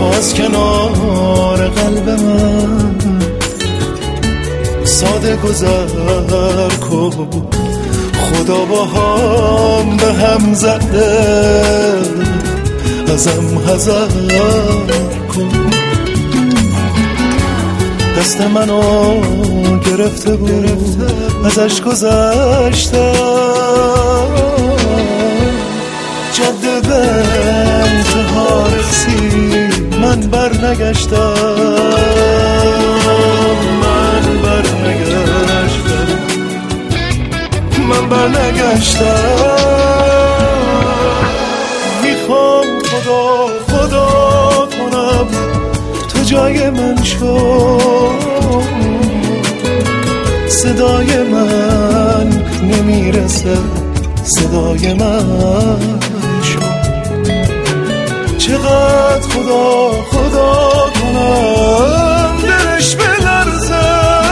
تو از کنار قلب من ساده گذر کن، خدا با هم به هم زده ازم حذر کن. دست منو گرفته بود ازش گذشتم، جاده به انتها رسید من بر نگشتم، من بر نگشتم. میخوام خدا کنم تو جای من شو، صدای من نمیرسه صدای من شو. چقدر خدا کنم دلش بلرزه،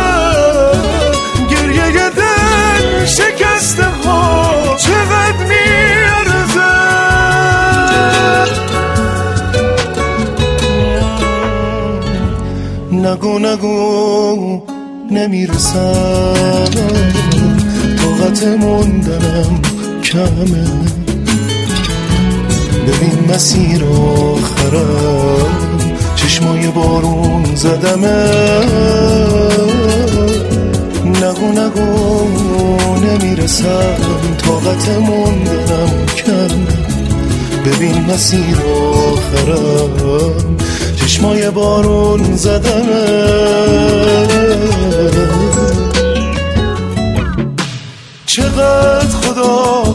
گریه دل شکسته ها چقدر میارزه. نگو نمیرسم، طاقت موندنم کمه. ببین مسیر آخرم چشمای بارون زدمه. نگو نمیرسم، طاقت موندنم کمه. ببین مسیر آخرم چشمای بارون زدمه. چقدر خدا